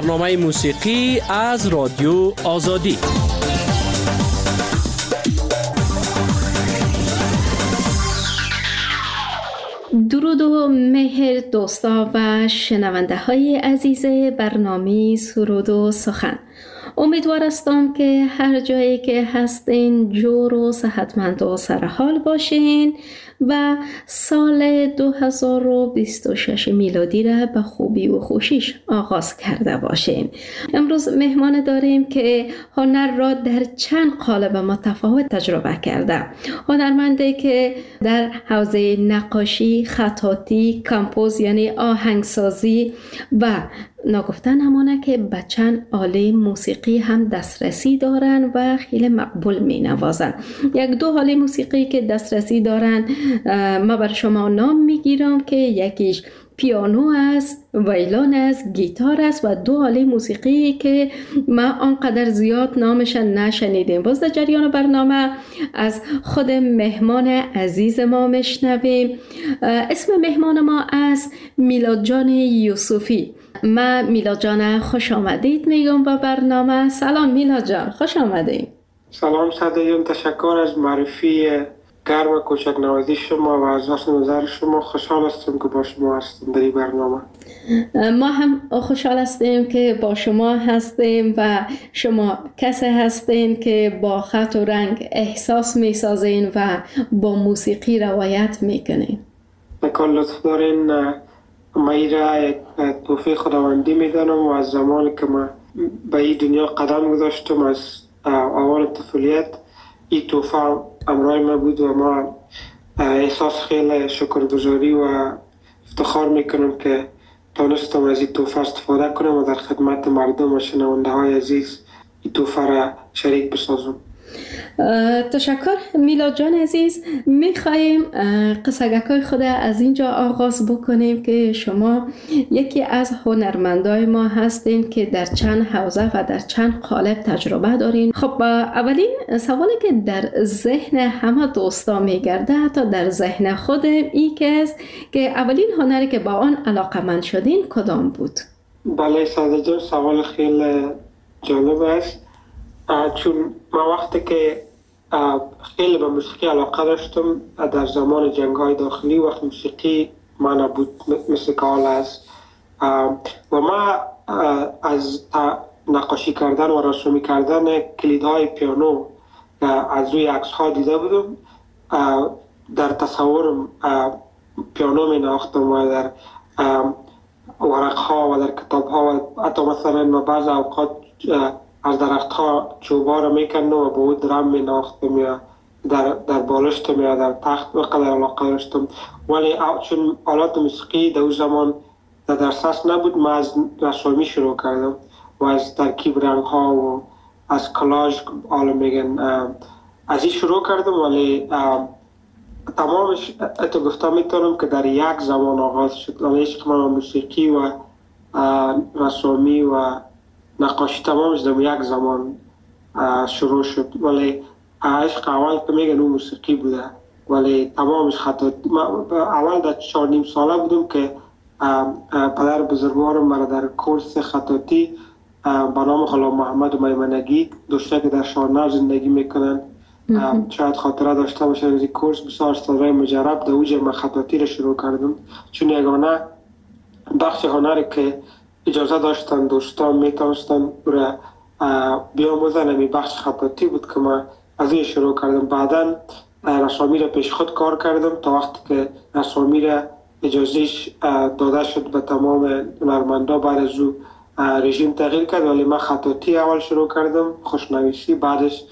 برنامه موسیقی از رادیو آزادی. درود و مهر دوستا و شنونده های عزیز برنامه سرود و سخن. امیدوار هستم که هر جایی که هستین جور و صحتمند و سرحال باشین و سال 2026 میلادی را به خوبی و خوشیش آغاز کرده باشین. امروز مهمان داریم که هنر را در چند قالب متفاوت تجربه کرده. هنرمندی که در حوزه نقاشی، خطاطی، کمپوز یعنی آهنگسازی و نگفتن همانه که به چند آله موسیقی هم دسترسی دارن و خیلی مقبول می نوازن. یک دو آله موسیقی که دسترسی دارن ما بر شما نام می گیرم که یکیش پیانو است، ویولن است، گیتار است و دو آله موسیقی که ما آنقدر زیاد نامش نشنیدیم. باز در جریان برنامه از خود مهمان عزیز ما میشنویم. اسم مهمان ما است میلاد جان یوسفی. من میلاد جان خوش آمدید میگم به برنامه. سلام میلاد جان، خوش آمدید. سلام سعدیان، تشکر از معرفی گرم کوچک نوازی شما و از نظر شما. خوشحال هستم که با شما هستم در این برنامه. ما هم خوشحال هستیم که با شما هستیم و شما کسی هستین که با خط و رنگ احساس می سازین و با موسیقی روایت می کنین. نکن لطف دارین. ما این را یک توفیق خداوندی می دانم و از زمانی که ما به این دنیا قدم گذاشتم از اول طفولیت این توفیق امرای ما بود و ما احساس خیلی شکرگزاری و افتخار میکنم که تانستم از این توفیق استفاده کنم و در خدمت مردم و شنونده های عزیز این توفیق را شریک بسازم. تشکر میلاد جان عزیز. میخواییم قصگکای خود از اینجا آغاز بکنیم که شما یکی از هنرمندای ما هستین که در چند حوزه و در چند قالب تجربه دارین. خب اولین سوالی که در ذهن همه دوستا میگرده، حتی در ذهن خودم، این که است که اولین هنری که با آن علاقمند شدین کدام بود؟ بله ساده جان، سوال خیلی جالب است. چون من وقتی که خیلی به موسیقی علاقه داشتم در زمان جنگ‌های داخلی، وقت موسیقی من بود مثل کال است و ما از نقاشی کردن و رسومی کردن کلیدهای پیانو از روی عکس‌ها دیده بودم. در تصورم پیانو می نواختم و در ورق‌ها و در کتاب‌ها و حتی مثلا بعض اوقات از درخت‌ها چوب‌ها را می‌کندم و با او درام می‌نواختم یا در بالشتم یا در تخت و قدر علاقه داشتم. ولی چون آلات موسیقی در اون زمان در دسترس نبود، ما از رسامی شروع کردم و از ترکیب رنگ‌ها و از کلاژ حالا میگن از این شروع کردم. ولی تمامش اتو گفتم میتونم که در یک زمان آغاز شد. ولی عشق من موسیقی و رسامی و نقاشی تمامش در یک زمان شروع شد. ولی عشق اول که میگن اون موسیقی بوده، ولی تمامش خطاطی. اول در 4.5 ساله بودم که پدر بزرگوارم مرا در کورس خطاطی به نام غلام محمد میمنگی داشته که در شارنو زندگی میکنن. شاید خاطره داشته باشن از این کورس. بسیار سالهای مجرب در اوج من خطاطی را شروع کردم، چون یگانه بخش هنری که اجازه داشتن دوستان میتونستن را بیاموزن می بخش خطاطی بود که من از این شروع کردم. بعدا رسامی را پیش خود کار کردم تا وقتی که رسامی را اجازهش داده شد به تمام هنرمندا. بعد از او رژیم تغییر کرد، ولی من خطاطی اول شروع کردم، خوشنویسی. بعدش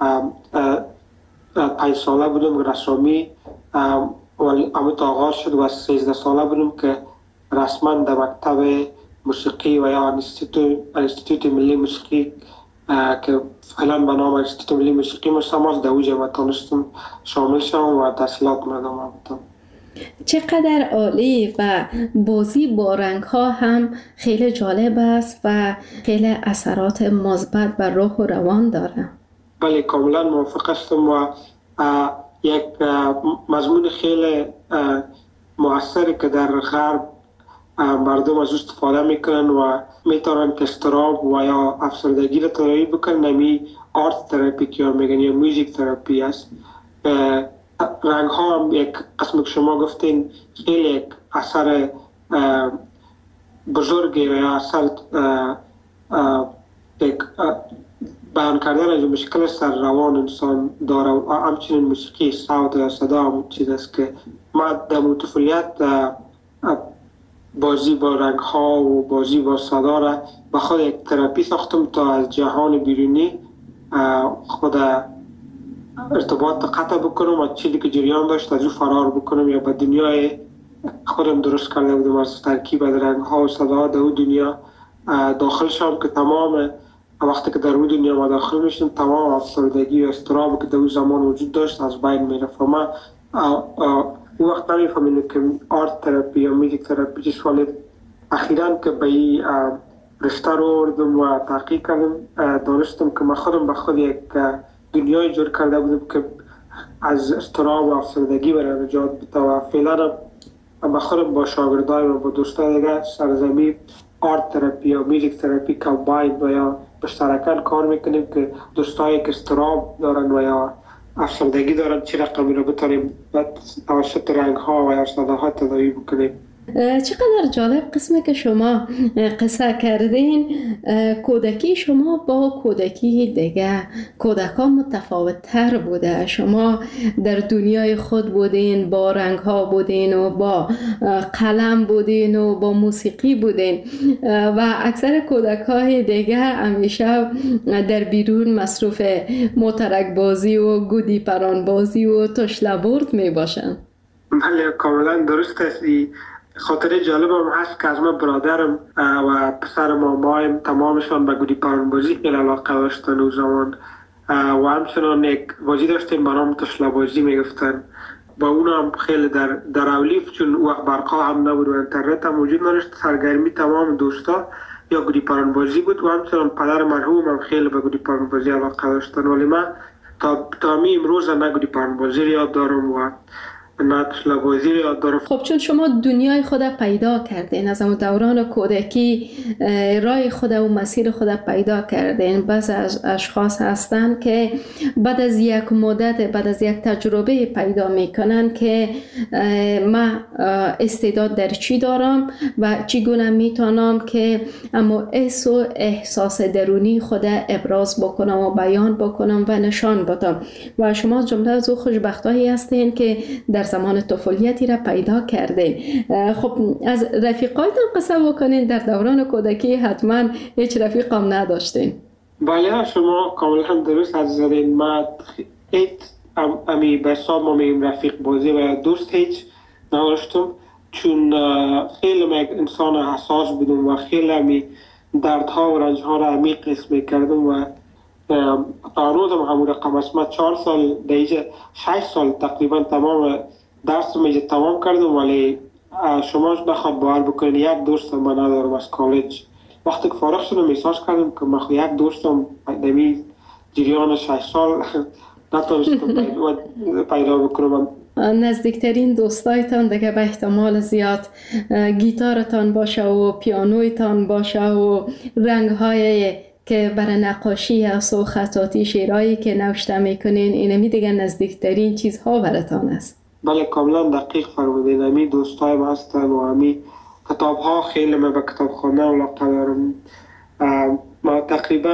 5 ساله بودم رسامی، ولی امید آغاز شد و 13 ساله بودم که رسما در مکتب موسیقی و یا انستیتوت ملی موسیقی که فعلا به نام انستیتوت ملی موسیقی مستماس در اوج ما تونستم شامل شدم و تحصیلات ادامه بدم. چقدر عالی و بازی با رنگ ها هم خیلی جالب است و خیلی اثرات مثبت بر روح و روان داره. بله کاملا موافق هستم و یک مضمون خیلی مؤثری که در غرب مردم از استفاده میکنن و میتونن که اضطراب و یا افسردگی را تداوی بکنن. نمی آرت تراپی که میگن یا موزیک تراپی است. رنگ ها هم یک قسم که شما گفتین خیلی یک اثر بزرگی و یا اثر بیان کردن از مشکل سر روان انسان داره و همچنین موسیقی صوت یا صدا هم چیز است که ما در طفولیت بازی با رنگ ها و بازی با صدا را به خود یک تراپی ساختم تا از جهان بیرونی خود ارتباط قطع بکنم و چیزی که جریان داشت از او فرار بکنم یا به دنیای خودم درست کرده بودم از ترکیب از رنگ ها و صدا در او دنیا داخل شدم که تمام وقتی که در او دنیا ما داخل میشم تمام افسردگی و اضطراب که در او زمان وجود داشت از بین میرفت. و من او وقت نمیفهمیدم که آرت تراپی یا موزیک تراپی چیست، ولی اخیراً که به این رشته رو آوردم و تحقیق کردم دانستم که من خودم به خود یک دنیای جور کرده بودم که از اضطراب و افسردگی برای نجات بده و فعلا به خودم با شاگردای و با دوستای دیگه سرزمین آرت تراپی یا موزیک تراپی کامباین و یا مشترکاً کار میکنیم که دوستایی که اضطراب دارن و یا افسردگی دارن چه رقمی رو بتونیم توسط رنگ ها و یا صداها تداوی بکنیم. چقدر جالب قسمه که شما قصه کردین. کودکی شما با کودکی دیگه کودکا متفاوت تر بوده. شما در دنیای خود بودین، با رنگ ها بودین و با قلم بودین و با موسیقی بودین و اکثر کودکای دیگه همیشه در بیرون مصروف موترک بازی و گودی پران بازی و تشله برد می باشن. بله کاملا درست است. خاطره جالب هم هست که از من برادرم و پسر مامایم تمامشان به گودی پران بازی خیلی علاقه داشتن او زمان و همچنان یک بازی داشتیم به نام تشله بازی میگفتن. با اون هم خیلی در اولیف چون وقت برقا هم نبود و انترنت هم وجود نداشت، سرگرمی تمام دوستا یا گودی پران بازی بود و همچنان پدر مرحوم هم خیلی به گودی پران بازی علاقه داشتن. ولی من تا می امروز نه گودی پران بازی یاد دارم و نه تشله بازی یاد دارم. خب چون شما دنیای خود پیدا کردین از اون دوران کودکی، راه خود و مسیر خود پیدا کردین. بعض از اشخاص هستن که بعد از یک مدت، بعد از یک تجربه پیدا میکنن که من استعداد در چی دارم و چگونه میتونم که اما حس و احساس درونی خود ابراز بکنم و بیان بکنم و نشان بدم. و شما جمله از او خوشبختایی هستین که در زمان طفولیتی را پیدا کرده. خب از رفیقایتان قصه بکنین. در دوران کودکی حتما هیچ رفیق هم نداشتین. بله شما کاملا درست حد زدین. من هیچ به حساب ما میگیم رفیق بازی و دوست هیچ نداشتم، چون خیلی من یک انسان حساس بودم و خیلی دردها و رنجها را عمیق حس میکردم و تا روزم همون رقم است. من 4 سال دیگه 6 سال تقریبا تمام درس میجه تمام کردم، ولی شما نخواد باور بکنین یک دوستم من ندارم از کالج. وقتی که فارغ شدم احساس کردم که من یک دوستم دمی جریان 6 سال نتونستم پیدا بکنم. نزدیکترین دوستایتان دیگه به احتمال زیاد گیتارتان باشه و پیانویتان باشه و رنگ‌های که برای نقاشی است و خطاطی شعرهایی که نوشته میکنین، اینمی دیگه نزدیکترین چیزها براتان است. بله کاملا دقیق فرمودین. امی دوستایم هستن و امی کتاب ها خیلی من به کتاب خواندن علاقه دارم. ما تقریبا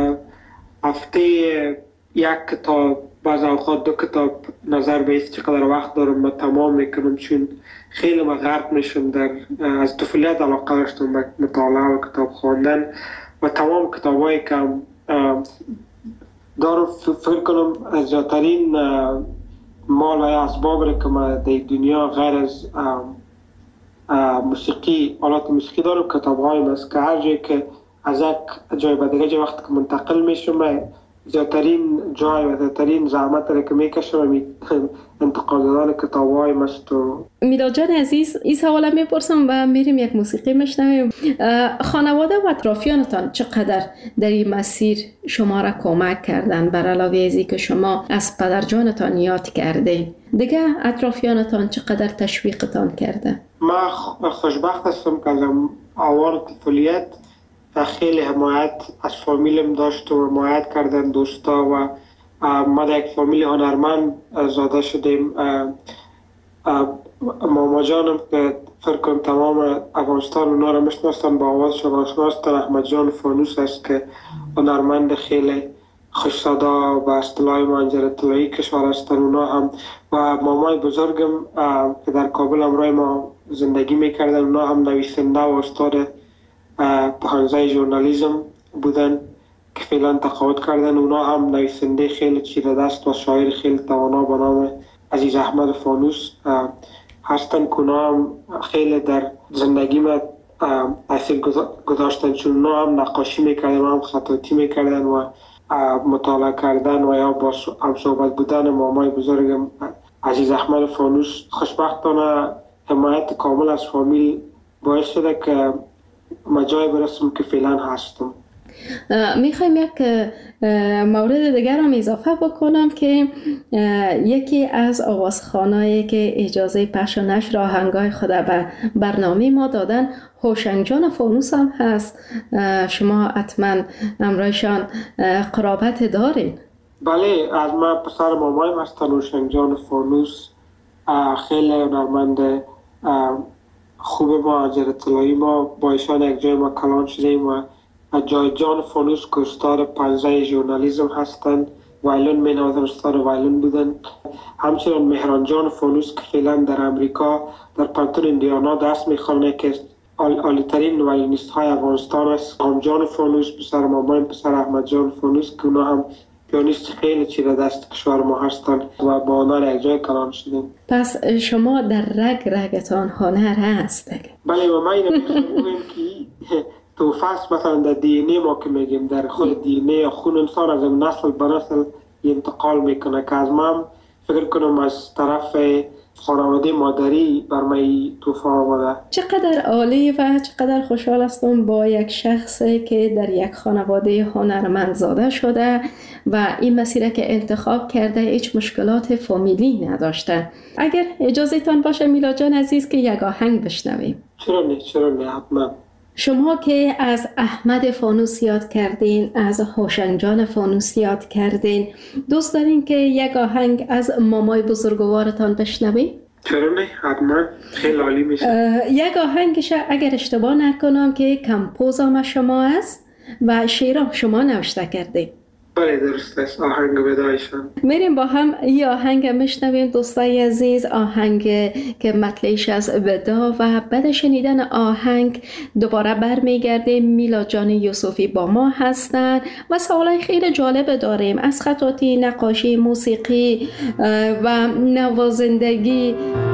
هفته یک کتاب، بعض اوقات 2 کتاب، نظر به ایست چقدر وقت دارم من تمام میکنم، چون خیلی من غرق میشم در از طفولیت علاقه داشتم به مطالعه و کتاب خواندن و تمام کتابایی که دارم فکر کنم از زیادترین مال و اسباب را که من در دنیا غیر از موسیقی، آلات موسیقی دارم کتاب‌هایم است که هر جایی که از یک جای به دیگه جای وقتی که منتقل میشم زیادترین جای و زیادترین زحمت را که میکشم انتقال دادن کتاب‌هایم است. میلاد جان عزیز، این سوال میپرسم و میریم یک موسیقی میشنویم. خانواده و اطرافیانتان چقدر در این مسیر شما را کمک کردن بر علاوه ازی که شما از پدر جانتان یاد کرده؟ دیگه اطرافیانتان چقدر تشویقتان کرده؟ من خوشبخت هستم که از آوار طفولیت خیلی حمایت از فامیلم داشت و حمایت کردن دوستا و ما در یک فامیل هنرمند زاده شدیم. ماما جانم که فکر کنم تمام افغانستان اونا را میشناسن، با آوازشان آشناستن، احمد جان فانوس است که هنرمند خیلی خوش صدا و اصطلاح منجر اطلاعی کشور هستن اونا هم. و مامای بزرگم که در کابل همراه ما زندگی میکردن، اونا هم نویسنده و استاد پانزه ژورنالیسم بودن که فعلا تقاعد کردن. اونا هم نویسنده خیلی چیره دست و شاعر خیلی توانا به نام عزیز احمد فانوس هستن که اونا هم خیلی در زندگی ما تاثیر گذاشتن، چون اونا هم نقاشی میکردن و هم خطاطی میکردن و مطالعه کردن و یا با هم صحبت بودن مامای بزرگم عزیز احمد فانوس. خوشبختانه حمایت کامل از فامیل باعث شده که ما جای برسم که فعلا هستم. میخوایم یک مورد دیگر هم اضافه بکنم که یکی از آوازخوانایی که اجازه پخش و نشر آهنگای خود به برنامه ما دادن هوشنگ جان فانوس هم هست. شما حتما همراهشان قرابت دارین؟ بله، از من پسر مامایم هستن هوشنگ جان فانوس، خیلی هنرمند خوب ما از اطلاعی. ما با ایشان یک جای ما کلان شدیم و جای جان فانوس که استاد پانزه ژورنالیسم هستند، وایلون می نوازن، استاد وایلون بودن. همچنین مهران جان فانوس که فعلا در امریکا در پانتون ایندیانا درس میخوانه که عالی‌ترین وایلونیست های افغانستان است. هم جان فانوس پسر مامایم، پسر احمد جان فانوس که اونا هم پیانیست خیلی چیره دست کشور ما هستند و با آنها یک جای کلان شدیم. پس شما در رگتان هنر هست؟ بله، و ما اینو میگم که تو فصل مثلا در دی این ای ما که میگیم در خود دی این ای خون انسان از نسل به نسل انتقال میکنه که از من فکر کنم از طرف خانواده مادری بر من توفا آمده. چقدر عالی و چقدر خوشحال هستم با یک شخصی که در یک خانواده هنرمند زاده شده و این مسیر که انتخاب کرده هیچ مشکلات فامیلی نداشته. اگر اجازه تان باشه میلا جان عزیز که یک آهنگ بشنویم. چرا نه حتما. شما که از احمد فانوس یاد کردین، از هوشنگ جان فانوس یاد کردین، دوست دارین که یک آهنگ از مامای بزرگوارتان بشنویم؟ چرا نه، حتما، خیلی عالی میشه. یک آهنگش اگر اشتباه نکنم که کمپوزم شما است و شعرم شما نوشته کردین. بله درست است، آهنگ ودایشان. میریم با هم این آهنگ میشنویم دوستای عزیز، آهنگ که مطلعش از ودا و بعد شنیدن آهنگ دوباره برمیگردیم. میلا جان یوسفی با ما هستن و سوالای خیلی جالب داریم از خطاطی، نقاشی، موسیقی و نوازندگی.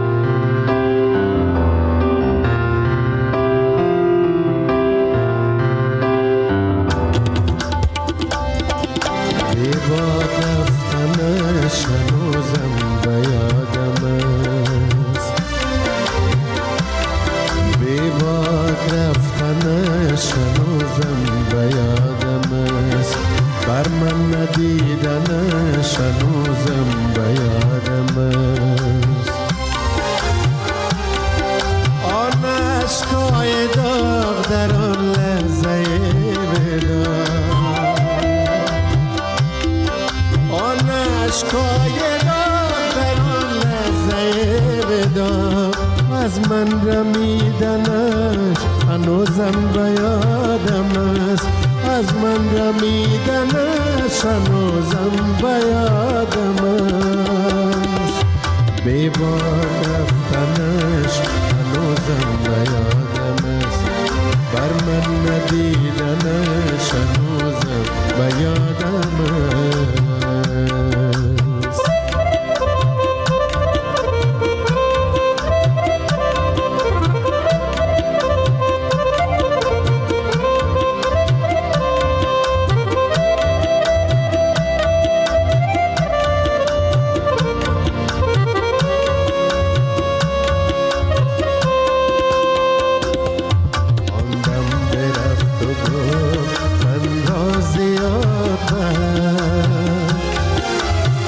از من رمیدنش هنوزم به یادم است، از من رمیدنش هنوزم به یادم است، بی بار رفتنش هنوزم به یادم است، بر من ندیدنش هنوزم به یادم است.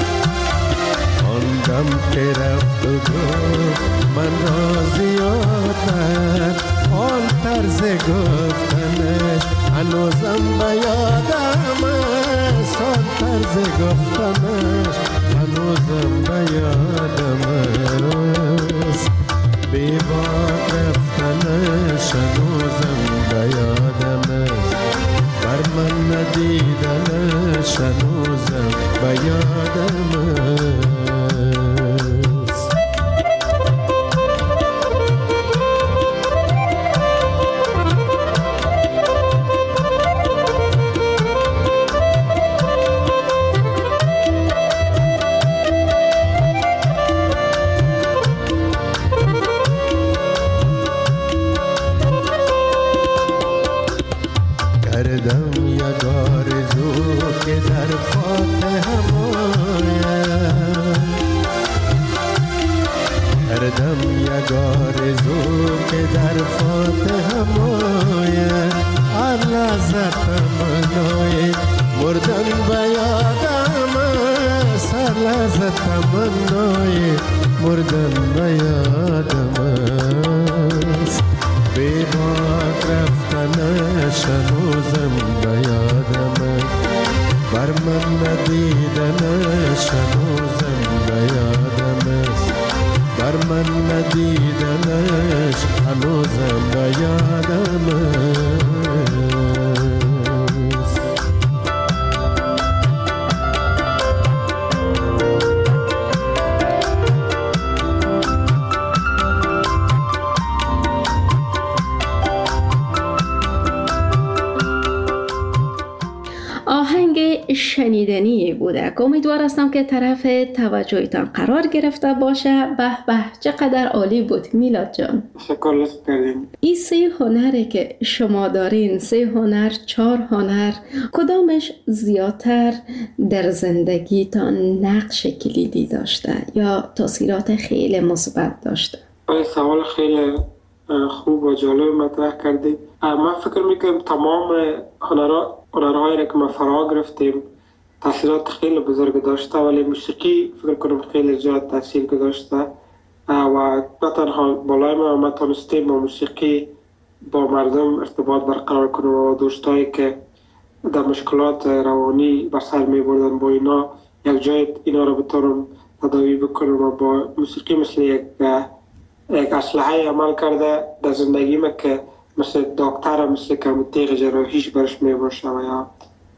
من را زیاد بر آن طرز گفتنش هنوزم به یادم است، آن طرز گفتنش هنوزم به یادم است، بی باد رفتنش هنوزم به یادم است، بر من ندیدنش هنوزم به یادم است. شنیدنی بوده. امیدوار هستم که طرف توجهتان قرار گرفته باشه. به به چقدر عالی بود میلاد جان. شکر کردیم. این 3 هنری که شما دارین، 3 هنر، 4 هنر، کدامش زیادتر در زندگیتان نقش کلیدی داشته یا تاثیرات خیلی مثبت داشته؟ سوال خیلی خوب و جالب مطرح کردید. من فکر میکنم تمام هنرهایی که ما فرا گرفتیم تاثیرات خیلی بزرگ داشته، ولی موسیقی فکر کنم خیلی زیاد تاثیر گذاشته و نه تنها بالای ما تونستیم با موسیقی با مردم ارتباط برقرار کنیم و دوستایی که در مشکلات روانی به سر می بردن با اینا یک جای اینا رو بتونم تداوی بکنم و با موسیقی مثل یک اسلحه عمل کرده در زندگی ما که مثل دکتر، مثل که تیغ جراحیش برش می باشه و یا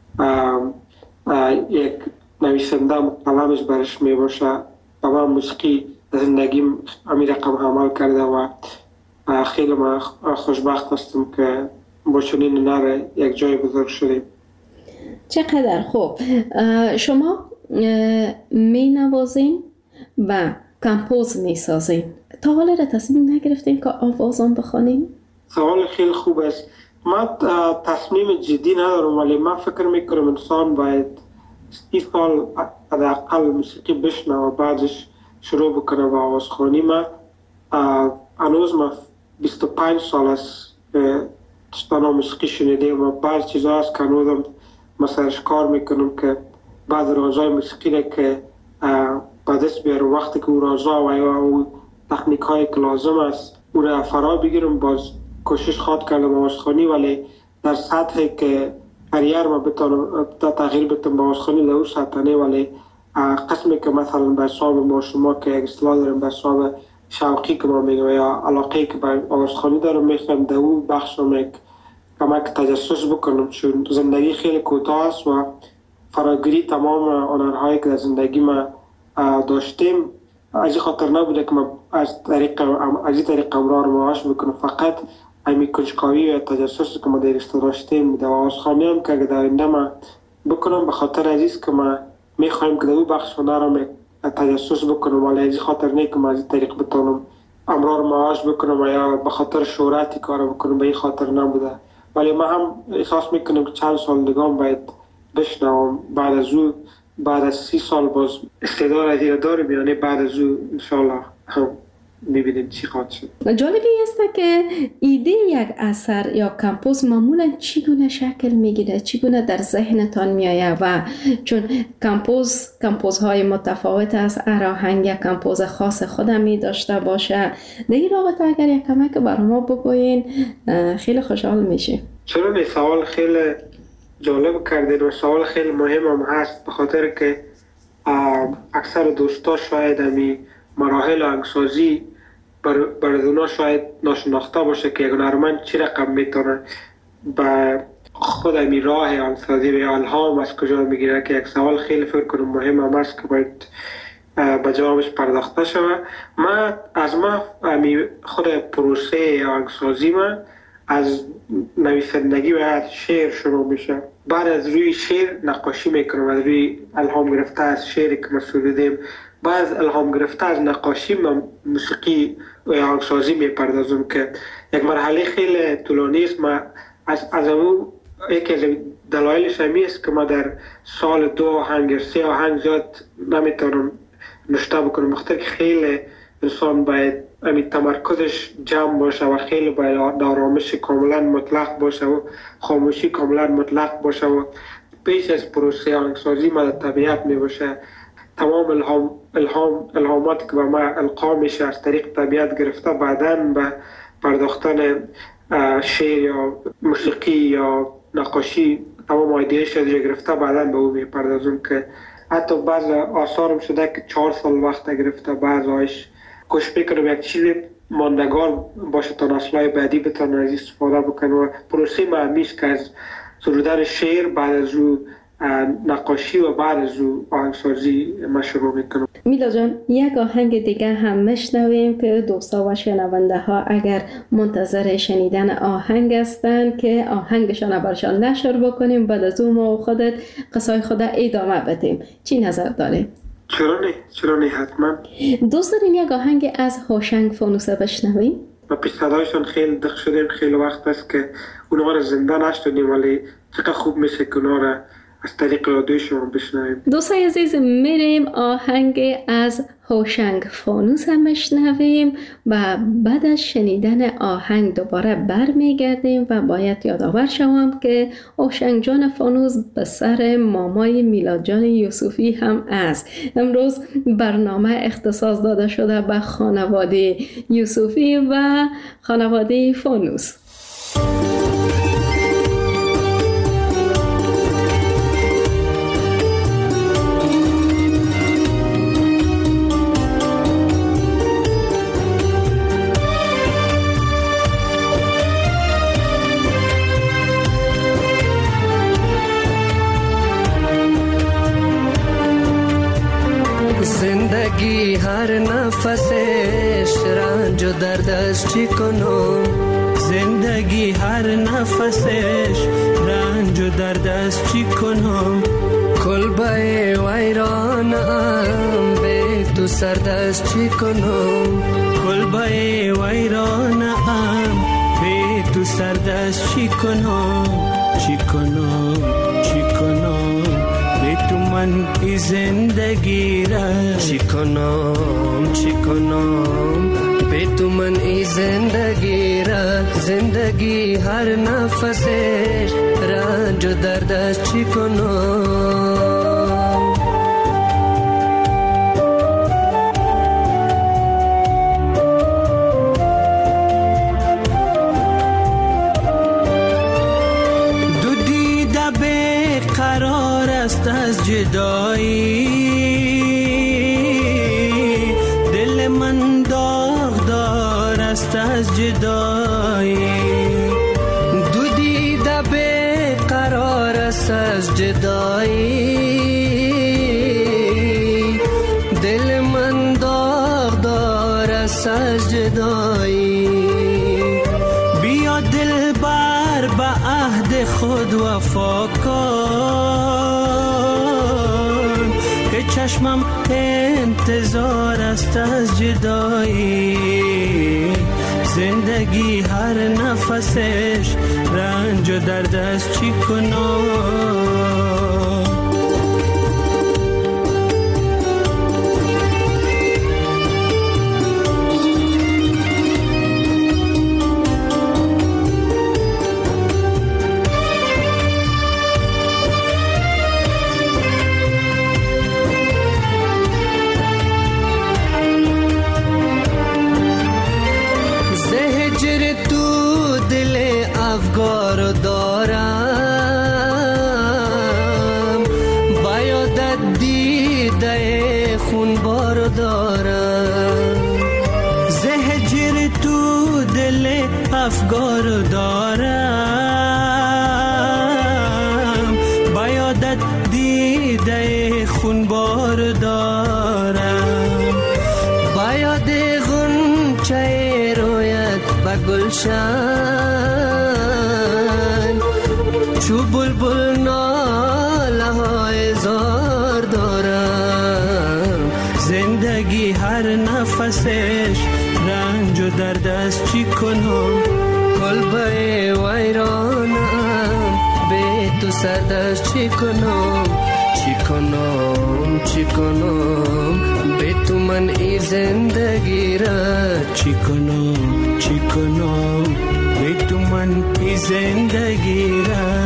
یک نویسنده قلمش برش می باشه. تمام موسیقی در زندگیم همین رقم عمل کرده و خیلی ما خوشبخت هستم که با چنین هنر یک جای بزرگ شدیم. چقدر خوب. شما می نوازین و کمپوز می سازین. تا حالا را تصمیم نگرفتین که آوازان بخوانین؟ سوال خیلی خوب است. من تصمیم جدی ندارم، ولی من فکر میکنم انسان باید 30 سال حداقل موسیقی بشنوه و بعدش شروع بکنه با آوازخوانی. من هنوز 25 سال است تشتانا موسیقی شنیدیم و بعض چیزا هست که هنوزم سرش کار میکنم که بعض رازای موسیقی که با دست بیارم، وقتی که او رازا و یا او تکنیک های که لازم است او را فرا بگیرم. باز کوشش خواد کردم آوازخوانی، ولی در سطحی که کریر ما بتونم تغییر بدم با آوازخوانی لهو سطحی، ولی قسمی که مثلا به حساب ما شما که یک اصطلاح داریم به حساب شوقی که ما میگم یا علاقه که به آوازخوانی دارم میخوام در اون بخش رو کمک تجسس بکنم، چون زندگی خیلی کوتاه است و فراگیری تمام هنرهایی که در زندگی ما داشتیم از خاطر نبوده که ما از طریق امرار معاش بکنم. فقط همین کنجکاوی و تجسس که ما در داشتیم در آوازخوانی هم که در آینده ما بکنم به خاطر عزیز که ما میخوایم که در اون بخش هنر هم تجسس بکنم، ولی از خاطر نه که ما از طریق بتونم امرار معاش بکنم و یا به خاطر شهرتی کار بکنم، به این خاطر نبوده. ولی ما هم احساس میکنم که چند سال دیگه باید بشنوم. بعد از 30 سال باز استعداد از داریم، یعنی بعد از او انشالله هم میبینیم چی خواهد شد. جالبی است که ایده یک اثر یا کمپوز معمولا چگونه شکل میگیره، چگونه در ذهنتان میآید و چون کمپوزهای متفاوت است، هر آهنگ یک کمپوز خاص خودم می داشته باشه. در این رابطه اگر یک کمک برای ما بگوین خیلی خوشحال میشیم. چرا سوال خیلی جالب کردید و سوال خیلی مهم هم هست، به خاطر که اکثر دوستا شاید همی مراحل آهنگسازی برای اونا شاید ناشناخته باشه که یک هنرمند چی رقم میتونه با خود همی راه آهنگسازی و الهام از کجا میگیره، که یک سوال خیلی فکر کنم مهم هم هست که باید به جوابش پرداخته شود. ما خود پروسه آهنگسازی من از نویسندگی و از شعر شروع میشه. بعد از روی شعر نقاشی میکنم، از روی الهام گرفته از شعری که ما سرودیم. بعد از الهام گرفته از نقاشی من موسیقی و آهنگسازی میپردازم که یک مرحله خیلی طولانی است. ما از اون یکی از دلایلش همی است که ما در سال 2 آهنگ 3 آهنگ زیاد نمیتونم نشته بکنم، بخاطر که خیلی انسان باید تمرکزش جمع باشه و خیلی باید آرامش کاملا مطلق باشه و خاموشی کاملا مطلق باشه و پیش از پروسه آهنگسازی ما در طبیعت می باشه. تمام الهاماتی که به ما القا میشه از طریق طبیعت گرفته، بعداً به پرداختن شعر یا موسیقی یا نقاشی تمام ایده‌اش از گرفته بعداً به او میپردازم که حتی بعض آثارم شده که 4 سال وقت گرفته. بعضایش کوشش میکنم یک چیزی ماندگار باشه تا نسل‌های بعدی بتونن از استفاده بکنن و پروسه ما همیشه که از سرودن شعر بعد از او نقاشی و بعد از او آهنگسازی ما شروع میکنم. میلا جان، یک آهنگ دیگه هم میشنویم که دوستا و شنونده ها اگر منتظر شنیدن آهنگ هستن که آهنگشان برشان نشر بکنیم، بعد از اون ما خودت قصای خود ادامه بدیم. چی نظر داریم؟ چرا نه حتما. دوست دارین یک آهنگ از هوشنگ فانوسه بشنویم؟ و پیش صدایشان خیلی دق شدیم، خیلی وقت است که اونها را زنده نشدیم، ولی چقدر خوب میشه که اونها را از طریق رادیو شما بشنویم. دوستای عزیز، میریم آهنگ از هوشنگ فانوس هم بشنویم و بعد از شنیدن آهنگ دوباره برمیگردیم و باید یادآور شوم که هوشنگ جان فانوس به سر مامای میلاد جان یوسفی هم است. امروز برنامه اختصاص داده شده به خانواده یوسفی و خانواده فانوس. زندگی هر نفسش رنج و درد است، چی کنم؟ زندگی هر نفسش رنج و درد است، چی کنم؟ کلبه ویرانم به تو سرد است، چی کنم؟ کلبه ویرانم به تو سرد است، چی کنم؟ چی کنم؟ چی کنم؟ تو من ای زندگی را چی کنم؟ چی کنم؟ به تو من ای زندگی را، زندگی هر نفسش رنج و درد است، چی کنم؟ از جدایی دل من داغدار است از جدایی، دو دیده به قرار است از جدایی، دل من داغدار است از جدایی. بیا دل بر به عهد خود وفا چشمم انتظار است از جدایی، زندگی هر نفسش رنج و درد است، چی کنم؟ خونبار دارم، زهجر تو دل افگار دارم، بیادت دیده خونبار دارم، بیاد غنچه رویت و گلشن، چو بلبل ناله های زار دارم، زندگی هر نفسش رنج و درد است، چی کنم کلبه ویرانم، به تو سرد است، چی کنم چی کنم چی کنم، به تو من ای زندگی را، چی کنم چی کنم، به تو من ای زندگی را.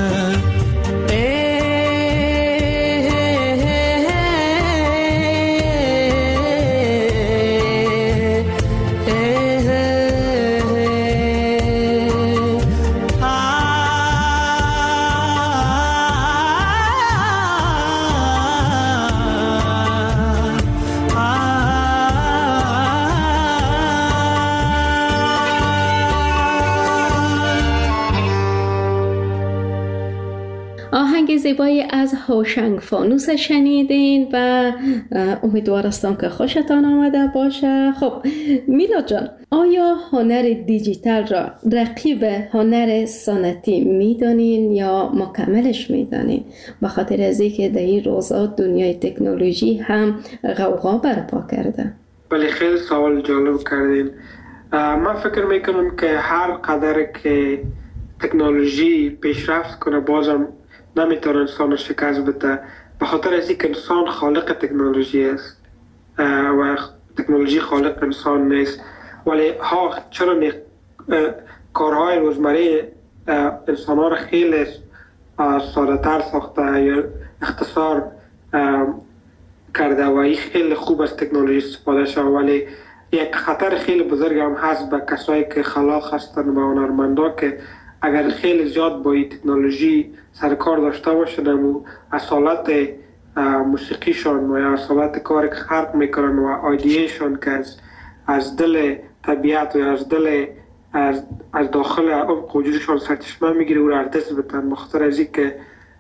آهنگ زیبایی از هوشنگ فانوس شنیدین و امیدوارستم که خوشتان آمده باشه. خب میلاد جان، آیا هنر دیجیتال را رقیب هنر سنتی میدانین یا مکملش میدانین؟ به خاطر از اینکه در این روزا دنیای تکنولوژی هم غوغا برپا کرده. ولی خیلی سوال جالب کردین. من فکر میکنم که هر قدر که تکنولوژی پیشرفت کنه بازم نمیتونه انسان شکست بده، به خاطر از اینکه انسان خالق تکنولوژی است و تکنولوژی خالق انسان نیست. ولی چرا کارهای روزمره انسان ها را خیلی ساده تر ساخته یا اختصار کرده و این خیلی خوب از تکنولوژی استفاده شده. ولی یک خطر خیلی بزرگ هم هست به کسایی که خلاق هستند و هنرمندا که اگر خیلی زیاد با این تکنولوژی سرکار داشته باشند و اصالت موسیقیشان و یا اصالت کاری که خلق میکنن و آیدیشون که از دل طبیعت و از داخل عمق وجودشان سرچشمه میگیره و را ارتست بتن، بخاطر از این که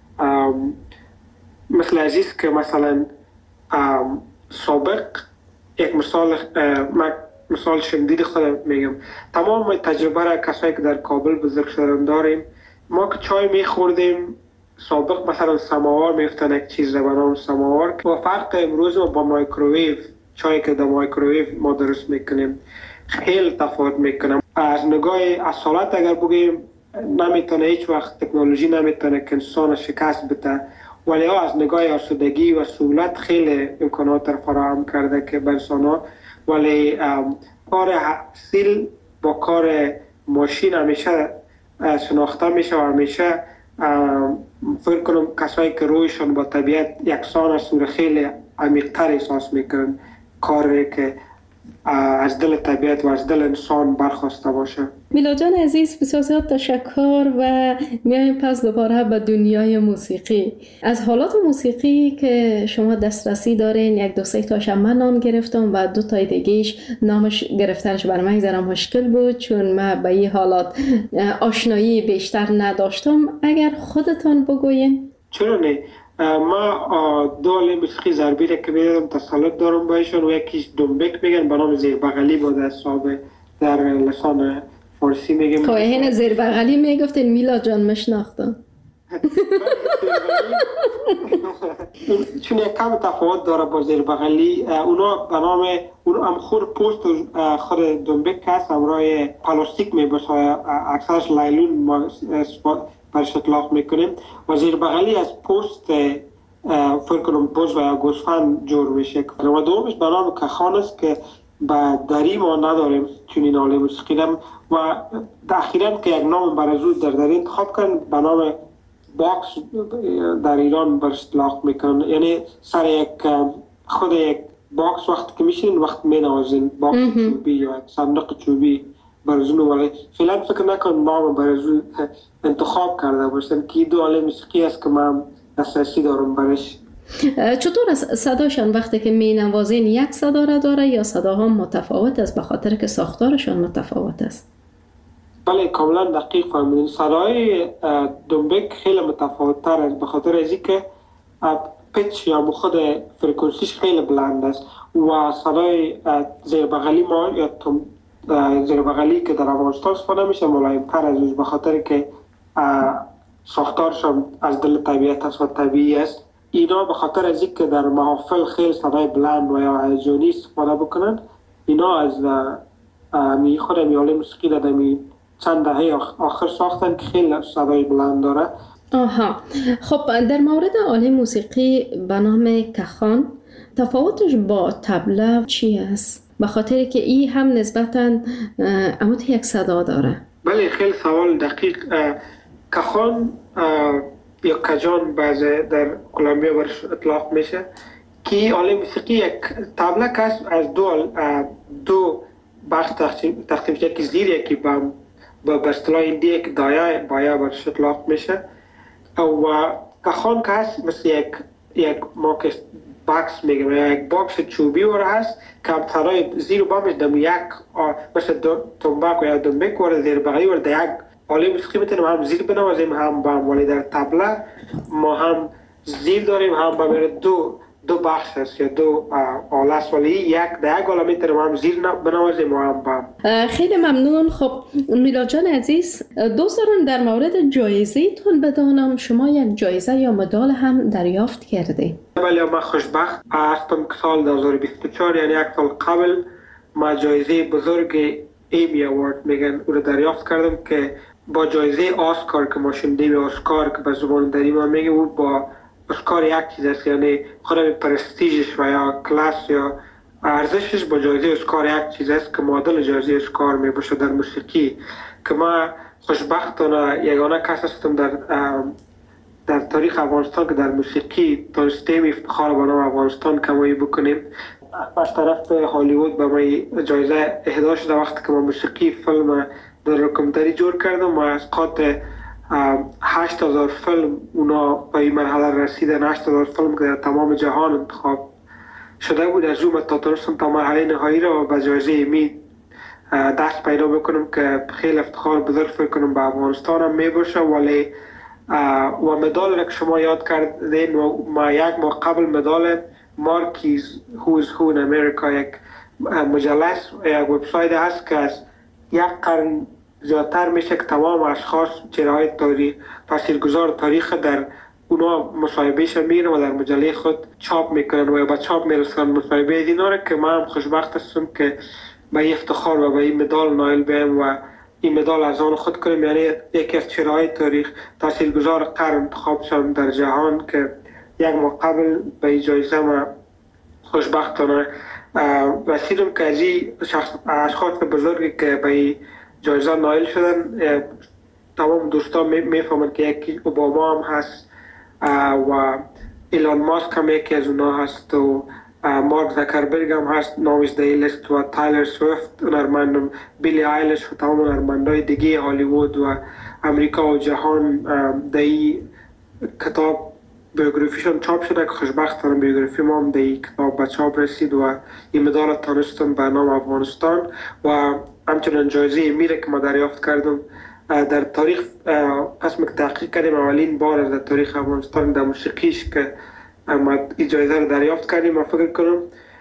مثل عزیز که مثلا سابق یک مثال شدید خودم میگم، تمام تجربه را کسایی که در کابل بزرگ شدن داریم. ما که چای میخوردیم سابق مثلا سماوار میفتن یک چیز به نام سماوار و فرق امروز با مایکروویو، چایی که در مایکروویو ما درست میکنیم خیلی تفاوت میکنم. از نگاه اصالت اگر بگیم نمیتونه هیچ وقت تکنولوژی نمیتونه که انسان شکست بده، ولی از نگاه آسودگی و سهولت خیلی امکانات را فراهم کرده که به انسان ها. ولی کار اصیل با کار ماشین همیشه شناخته میشه و همیشه فکر کنم کسایی که رویشون با طبیعت یکسان است و خیلی عمیق‌تر احساس میکنن کاری که از دل طبیعت و از دل انسان برخواسته باشه. میلاد جان عزیز، بسیار تشکر و میایم پس دوباره به دنیای موسیقی. از حالات موسیقی که شما دسترسی دارین یک دو سه تاش من نام گرفتم و دو تای دیگهش نامش گرفتنش بر من ذره مشکل بود چون من به این حالات آشنایی بیشتر نداشتم. اگر خودتان بگوین. چرا نه؟ ما دو عالم موسیقی ضربی را که میدم تسلط دارم بایشون و یکیش دنبک میگن به نام زیر بغلی بود از صحابه در لسان فارسی میگم. خب این زیر بغلی میگفتین میلاد جان مشناختم. چون یک کم تفاوت داره با زیر بغلی. اونا به نام هم خود پوست خود دنبک هست همراه پلاستیک میباشه، اکثرش لایلون برش اطلاق میکنیم و زیر بغلی از پوست فکر کنم بز و گوسفند جور میشه. و دومش به نام کخان است که به دری ما نداریم چون این آله موسیقیدم و اخیراً که یک نام برازو در دری انتخاب کردن به نام باکس در ایران برش اطلاق میکنن. یعنی سر یک خود یک باکس وقتی که میشین وقت مینوازین باکس چوبی یا صندوق چوبی برازون. ولی فعلا فکر نکنم نام برازون انتخاب کرده باشن که دو آله موسیقی است که من دسترسی دارم برش. چطور از صداشان وقتی که می نوازین یک صدا را داره یا صداها متفاوت است به خاطر که ساختارشان متفاوت است؟ بله کاملا دقیق فهمیدین. صدای دنبک خیلی متفاوت تر است به خاطر از اینکه پیچ یا خود فرکانسیش خیلی بلند است و صدای زیر بغلی ما یا زیر بغلی که در افغانستان استفاده میشه ملایم تر از به خاطر که ساختارشان از دل طبیعت است و طبیعی است. اینا به خاطر از اینکه در محافل خیلی صدای بلند و یا هیجانی استفاده بکنن، اینا از خود آله موسیقی در چند دهه آخر ساختن که خیلی صدای بلند داره. آها، خب در مورد آله موسیقی به نام کخان تفاوتش با طبله چی است؟ به خاطر که این هم نسبتاً اموت یک صدا داره. بله خیلی سوال دقیق. کخان یا کجان بعضی در کلمبیا برش اطلاق میشه که آله موسیقی یک طبله که از دو بخش تقسیم میشه، یکی زیر یکی به اصطلاح هندی یک دایه بایا برش اطلاق میشه و کخان که هست مثل یک ما که باکس میگم یا یک باکس چوبی ور هست که صدای زیر و بامش دم یک مثل تنباک یا دنبک ور زیر بغلی ور در یک آله موسیقی میتونیم هم زیر بنوازیم هم بام، ولی در طبله ما هم زیر داریم هم بام. دو بخش هست یا دو آله است، ولی یک در یک آله میتونیم هم زیر بنوازیم و هم بام. خیلی ممنون. خب میلاد جان عزیز، دوست دارم در مورد جایزه تون بدانم شما یک جایزه یا مدال هم دریافت کرده. بله من خوشبخت هستم که سال 2024 یعنی یک سال قبل ما جایزه بزرگ ایمی اوارد میگن او رو دریافت کردم که با جایزه آسکار که ما شنیدیم، آسکار که به زبان دری ما میگه او با اسکار یک چیز است، یعنی خود پرستیژش و یا کلاس یا ارزشش با جایزه اسکار یک چیز است که معادل جایزه اسکار می باشه در موسیقی. که ما خوشبختانه یگانه کس هستم در تاریخ افغانستان که در موسیقی تونستیم افتخار به نام افغانستان کمایی بکنیم. از طرف هالیوود به ما جایزه اهدا شده وقتی که ما موسیقی فیلم داکیومنتری جور کردم و از قاطع 8000 فیلم اونا به این مرحله رسیدن. 8000 فیلم که در تمام جهان انتخاب شده بود، از اون تا تونستم تا مرحله نهایی را به جایزه ایمی دست پیدا بکنم که خیلی افتخار بزرگ فکر کنم به افغانستان هم می باشه. ولی و مدال را که شما یاد کردین و ما یک ماه قبل مدال مارکیز هوز هو in امریکا یک مجله یک وبسایت هست که از یک قرن زیادتر میشه که تمام اشخاص چهره‌های تاثیرگذار تاریخ در اونا مصاحبهش میرن و در مجله خود چاپ میکنن و به چاپ میرسن مصاحبه اینا را که من هم خوشبخت هستم که به این افتخار و به این مدال نایل بیم و این مدال از آن خود کنیم. یعنی یکی از چهره‌های تاریخ تاثیرگذار قرن انتخاب شدم در جهان که یک ماه قبل به این جایزه ما خوشبختانه رسیدم که از این اشخاص بزرگی که به این جایزه نایل شدن تمام دوستان میفهمن که یکی اوباما هم هست و ایلان ماسک هم یکی از اونا هست و مارک زاکربرگ هم هست نامش در لیست و تایلر سویفت هنرمندم، بیلی آیلش و تمام هنرمندای دیگه هالیوود و امریکا و جهان در این کتاب بیوگرافیشون چاپ شده که خوشبختانه بیوگرافی ما هم در این کتاب به چاپ رسید و این مدال تانستم به نام افغانستان و همچنان جایزه میره که ما دریافت کردم در تاریخ قسم که تحقیق کردیم اولین بار در تاریخ افغانستان در موسیقیش که ما این جایزه رو دریافت کردیم. من فکر کنم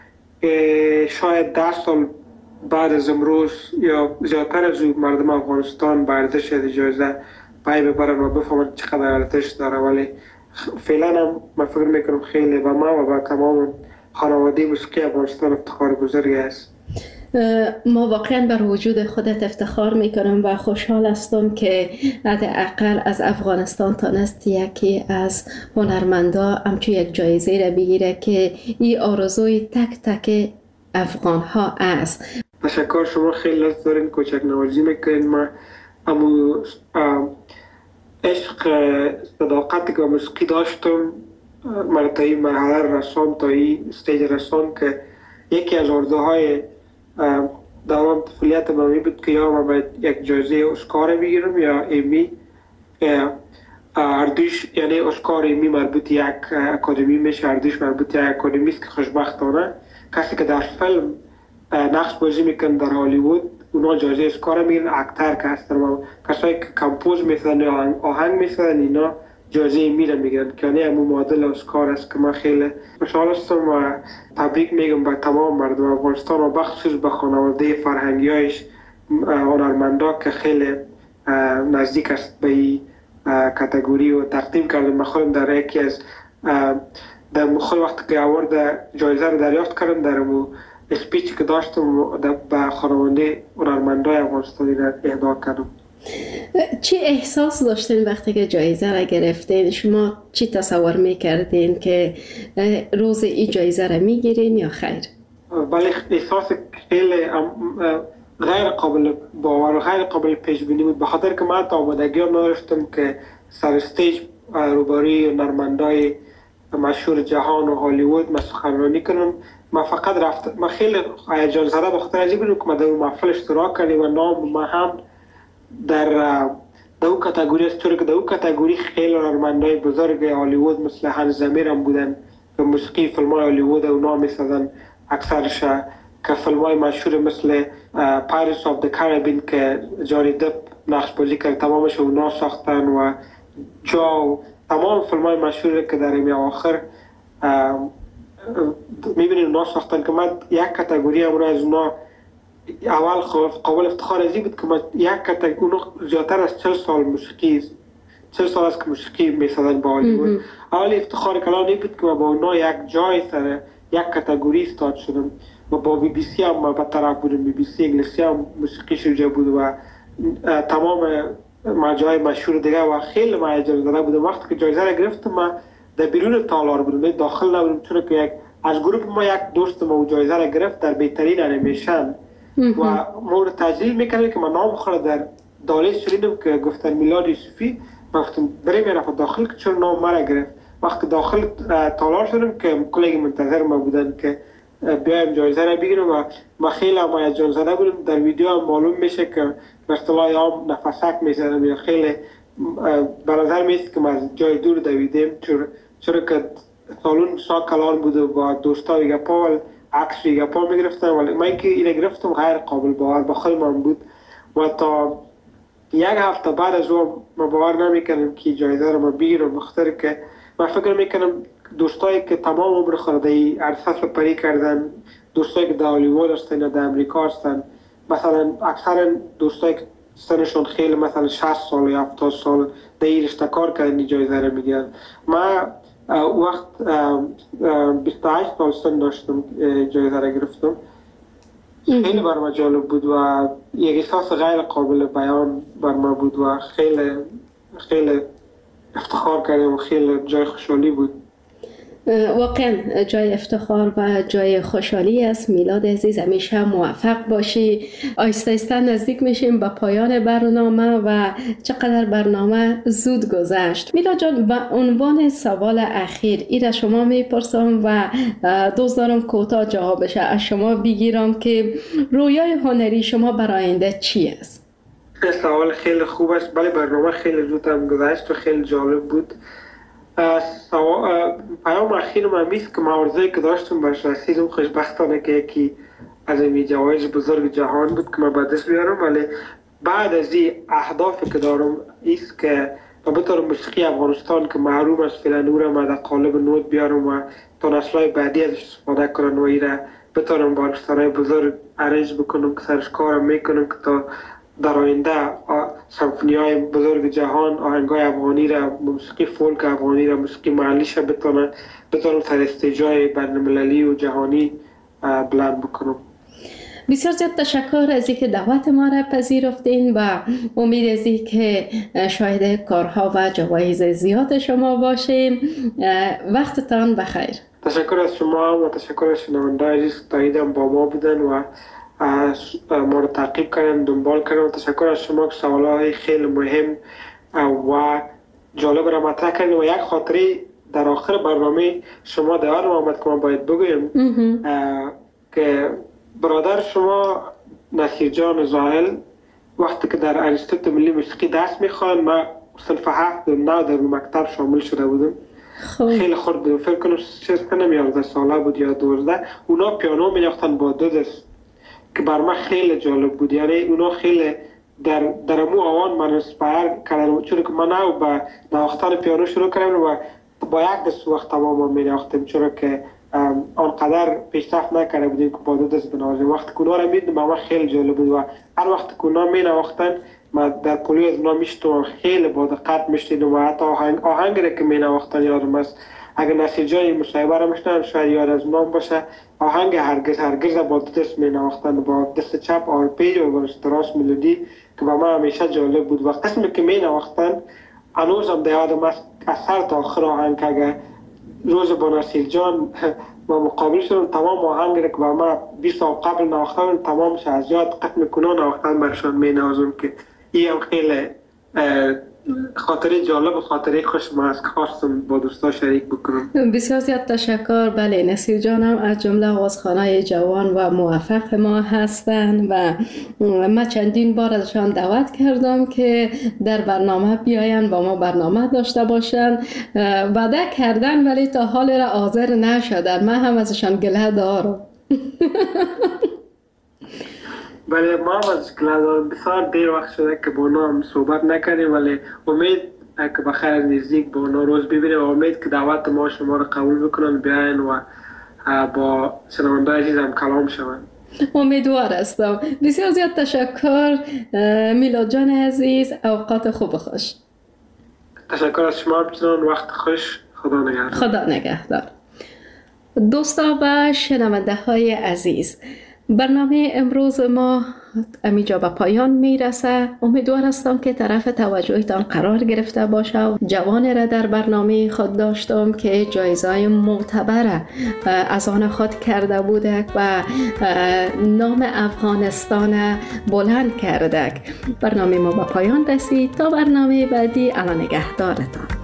شاید 10 سال بعد از امروز یا زیادتر از مردم افغانستان به ارزش از جایزه پای ببرن و بفهمن چقدر ارزش داره. ولی فعلا هم من فکر میکنم خیلی و ما و با تمام خانواده موسیقی افغانستان افتخار بزرگی است. ما واقعا بر وجود خودت افتخار میکنم و خوشحال هستم که حداقل از افغانستان تانست یکی از هنرمندا همچون یک جایزه را بگیره که این آرزوی تک تک افغان ها است. تشکر، شما خیلی لطف دارین، کوچک نوازی میکنین. ما امو عشق صداقتی که موسیقی داشتم من تا این مرحله رسان، تا این استیج رسان که یکی از آرزوهای دوران طفولیت من بود که یا من باید یک جایزه اسکار بگیرم یا ایمی اردوش یعنی اسکار می مربوط یک اکادمی میشه، اردوش مربوط یک اکادمی است که خوشبختانه کسی که در فیلم نقش بازی میکنه در هالیوود اونا جایزه اسکار میگیرن، اکتر که هستن و کسایی که کمپوز میسازن یا آهنگ میسازن اینا جایزه میره میگیرن که یعنی همون معادل اسکار است که من خیلی خوشحال هستم و تبریک میگم به تمام مردم افغانستان و بخصوص به خانواده فرهنگیایش هنرمندا که خیلی نزدیک است به این کاتگوری و تقدیم کردم. من خودم در یکی از در خود وقت که اوارد جایزه رو دریافت کردم در مو اسپیچ که داشتم به خانواده هنرمندای افغانستانی را اهدا کردم. چی احساس داشتین وقتی که جایزه را گرفتین؟ شما چی تصور میکردین که روز این جایزه را میگیرین یا خیر؟ بله احساس خیلی غیر قابل باور و غیر قابل پیش بینی بود، به خاطر که من تا آمادگی نداشتم که سر استیج روبروی هنرمندای مشهور جهان و هالیوود من سخنرانی کنم. من فقط رفتم، من خیلی هیجان زده به خاطر عجیب بود که من در اون محفل اشتراک کردم و نام من هم در اون کاتگوری است، چون که در اون کاتگوری خیلی هنرمندای بزرگ هالیوود مثل هانس زمیر هم بودن که موسیقی فیلم‌های هالیوود اونا می‌سازن اکثرش، که فیلم‌های مشهور مثل پایرتس آف دی کاریبین که جانی دپ نقش بازی کرد تمامش اونا ساختن و جو تمام فیلم‌های مشهور که در این آخر می‌بینید اونا ساختن که من یک کاتگوری امروز از اونا اول قابل افتخار ازی بود که من یک کاتگوری اونا زیادتر از 40 سال موسیقی 40 سال است که موسیقی می‌سازن با هالیوود. اول افتخار کلام این بود که من با اونا یک جای سر یک کاتگوری استاد شدم و با بی بی سی هم به طرف بودم، بی بی سی انگلیسی هم موسیقی شوجه بود و تمام مجای مشهور دیگه و خیلی من هیجان زده بودم. وقتی که جایزه را گرفتم من در بیرون تالار بودم، داخل نبودم، چون که از گروه ما یک دوست ما جایزه را گرفت در بهترین انیمیشن و مورد تجلیل میکنه که من نام خود در دالیس شدیدم که گفتن میلاد یوسفی، گفتم بریم یه نفر داخل که چون نام مرا گرفت. وقتی داخل تالار شدم که کلیگ منتظر ما بودن که بیایم جایزه را بگیرم و من خیلی هم هیجان زده بودم. در ویدیو هم معلوم میشه که به اصطلاح هم نفسک میزنم یا خیلی به نظر میاد که من از جای دور دویدم، چرا که سالون سا کلان بود و با دوستا و گپا و عکس و گپا میگرفتم، ولی من که اینه گرفتم غیر قابل باور به خود من بود و تا یک هفته بعد از اون من باور نمیکنم که جایزه را من بگیرم، بخاطر که من فکر میکنم دوستایی که تمام عمر خود در عرصه پری کردن، دوستایی که در هالیوود هستن یا در امریکا هستن، مثلا اکثر دوستایی که سنشون خیلی مثلا 60 سال یا 70 سال در این رشته کار کردن جایزه را میگیرن. من وقت 28 سال سن داشتم جایزه را گرفتم. خیلی بر من جالب بود و یک احساس غیر قابل بیان بر من بود و خیلی افتخار کردم و خیلی جای خوشحالی بود. واقعا جای افتخار و جای خوشحالی است. میلاد عزیز همیشه موفق باشی. آهسته آهسته نزدیک میشیم به پایان برنامه و چقدر برنامه زود گذشت. میلاد جان، به عنوان سوال اخیر این را شما میپرسم و دوست دارم کوتاه جوابش از شما بگیرم که رویای هنری شما برای آینده چی است؟ سوال خیلی خوب است. بله برنامه خیلی زود هم گذشت و خیلی جالب بود. پیام اخیر من میست که معارضه‌ای که داشتم برش رسیدم، خوشبختانه که یکی از این جوایز بزرگ جهان بود که من به دست بیارم، ولی بعد از این اهدافی که دارم ایست که بطور موسیقی افغانستان که محروم از فعلا نور ما در قالب نوت بیارم و تا نسل‌های بعدی ازش استفاده کنن و ایره بتونم با ارکسترهای بزرگ ارنج بکنم که سرش کارم میکنم که تا در آینده سمفونی‌های بزرگ جهان آهنگای افغانی را، موسیقی فولک افغانی را، موسیقی محلیش بتونم سر استیج‌های بین‌المللی و جهانی بلند بکنم. بسیار زیاد تشکر از اینکه دعوت ما را پذیرفتین و امید از اینکه شاهد کارها و جوایز زیاد شما باشیم. وقتتان بخیر. تشکر از شما و تشکر از شنونده‌های عزیز که تاییدم با ما بودن و ما رو تعقیب کردن، دنبال کردن و تشکر از شما که سوالهای خیلی مهم و جالب را مطرح کردن و یک خاطره در آخر برنامه شما در یادم آمد که من باید بگویم که برادر شما نصیر جان زاهل وقتی که در انستیتوت ملی موسیقی درس میخوان، من صنف 7 و 9 در مکتب شامل شده بودم. خیلی خورد بودم، فکر کنم 11 ساله بود یا 12. اونا پیانو می‌نواختن با 2 دست که بر من خیلی جالب بود. یعنی اونا خیلی در مو آوان من اسپایر کردن، چون که من با نواختن پیانو شروع کردم و با 1 دست وقت تمام می‌نواختم، چون که آنقدر پیشرفت نکرده بودیم که با 2 دست بنوازیم. وقتی که اونا رو می‌دیدم من خیلی جالب بود و هر وقت که اونا می‌نواختن من در پولی از اونا میشتم، خیلی با دقت میشنیدم و حتی آهنگ را که می‌نواختن یادم است. اگر نصیر جان مصاحبه را میشنن شاید یاد از نام باشه، آهنگ هرگز با 2 دست می‌نواختن، با دست چپ آرپیج و با دست راست ملودی که با من همیشه جالب بود. و قسمی که می‌نواختن هنوزم در یادم است، از سر تا آخر آهنگ که روز با نصیر جان با مقابل شدم، تمام آهنگ را که با من 20 سال قبل نواختن تمامش از یاد قسم کنون نواختن برشان می‌نوازم که این هم خیلی خاطره جالب و خاطره خوش ما است که خواستم با دوستا شریک بکنم. بسیار زیاد تشکر. بله، نصیر جان هم از جمله آوازخوانای جوان و موفق ما هستند و من چندین بار ازشان دعوت کردم که در برنامه بیاین با ما برنامه داشته باشن. وعده کردن ولی تا حال را حاضر نشدن. من هم ازشان گله دارم. بله، ما هم از گلادان بسیار دیر وقت شده که با اونا هم صحبت نکردیم، ولی امید که بخیر نزدیک با اونا روز ببینیم و امید که دعوت ما شما رو قبول بکنن بیاین و با شنونده عزیزم کلام شوند. امیدوار هستم. بسیار زیاد تشکر میلاد جان عزیز، اوقات خوب و خوش. تشکر از شما بچنان، وقت خوش. خدا نگهدار. خدا نگهدار. دوستا و شنونده های عزیز، برنامه امروز ما امیجا به پایان میرسه. امیدوار هستم که طرف توجهتان قرار گرفته باشه. جوان را در برنامه خود داشتم که جایزه معتبر از آن خود کرده بوده و نام افغانستان بلند کرده. برنامه ما به پایان رسید. تا برنامه بعدی، الله نگهدارتان.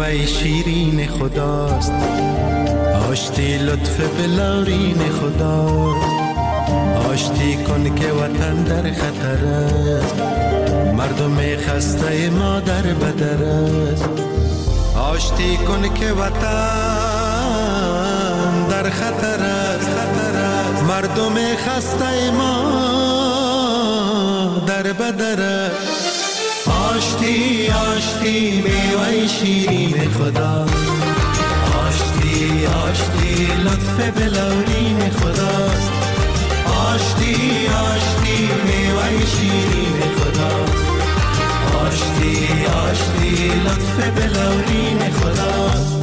میوه شیرین خداست، آشتی لطف بلورین خداست. آشتی کن که وطن در خطر است، مردم خسته ما در بدر است. آشتی کن که وطن در خطر است، مردم خسته ما در بدر است. آشتی آشتی میوه شیرین خداست، آشتی آشتی لطف بلورین خداست. آشتی آشتی میوه شیرین خداست، آشتی آشتی لطف بلورین خداست.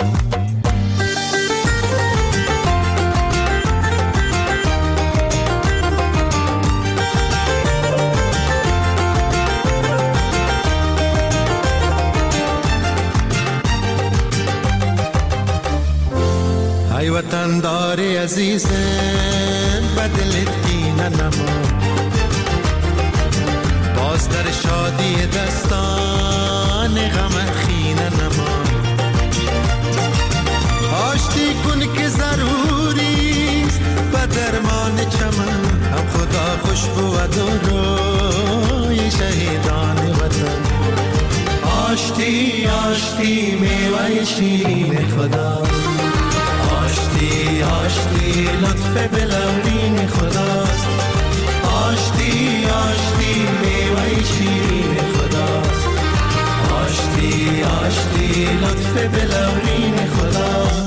ای وطن داری عزیزم بدلت کینه نما، باز در شادی دستان غمت خینه نما. آشتی کن که ضروریست به درمان چمن، هم خدا خوشبو و روی شهیدان وطن. آشتی آشتی میوه شیرین خداست، آشتی آشتی لطف بلورین خداست. آشتی آشتی میوه شیرین خداست، آشتی آشتی لطف بلورین خداست.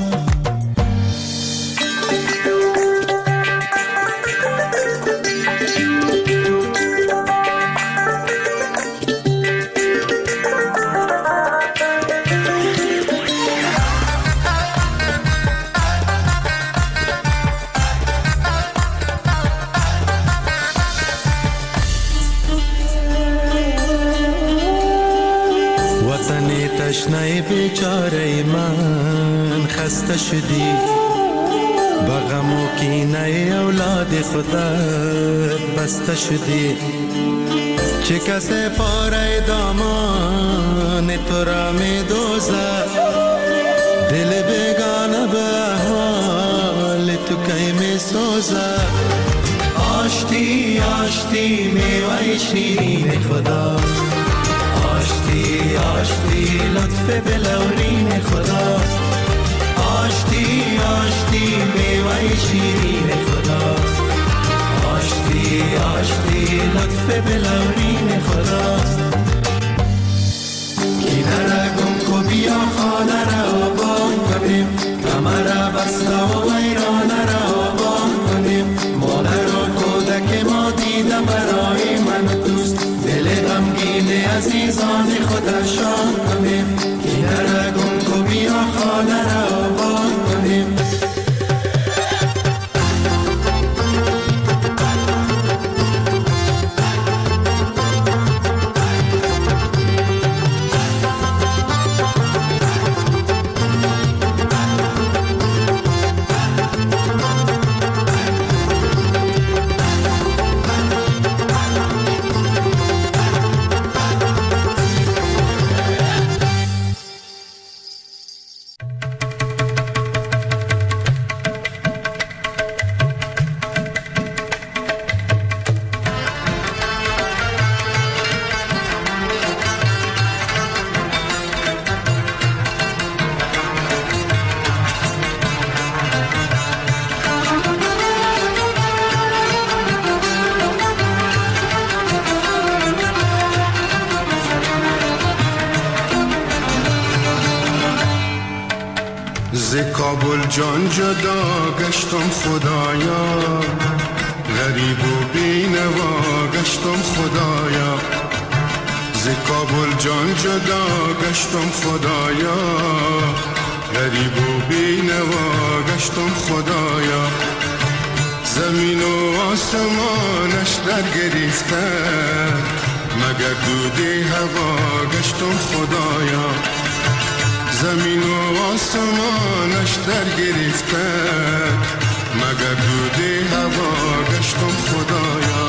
تشنه بیچاره من خسته شدی، با غم و کینه اولاد خودت بسته شدی. چه کسی پاره دامان تو را می دوزد، دل بیگانه به حال تو کی می سوزد. آشتی آشتی میوه شیرین خداست، آشتی آشتی لطف بلورین خداست. آشتی آشتی میوه شیرین خداست، آشتی آشتی لطف بلورین خداست. کینه را گم کو بیا خانه را آباد کنیم، غم را بسته و ویرانه را آباد کنیم. مادر و کودک ما دیده برای من دوست، دل غمگین عزیزان خدا شاد کنیم. کینه را گم کو بیا خانه را آباد کنیم. ز کابل جان جدا گشتم خدایا، غریب و بینوا گشتم خدایا. ز کابل جان جدا گشتم خدایا، غریب و بینوا گشتم خدایا. زمین و آسمانش در گریخته، مگر دود هوا گشتم خدایا. زمین و آسمانش در گریخته، مگر دود هوا گشتم خدایا.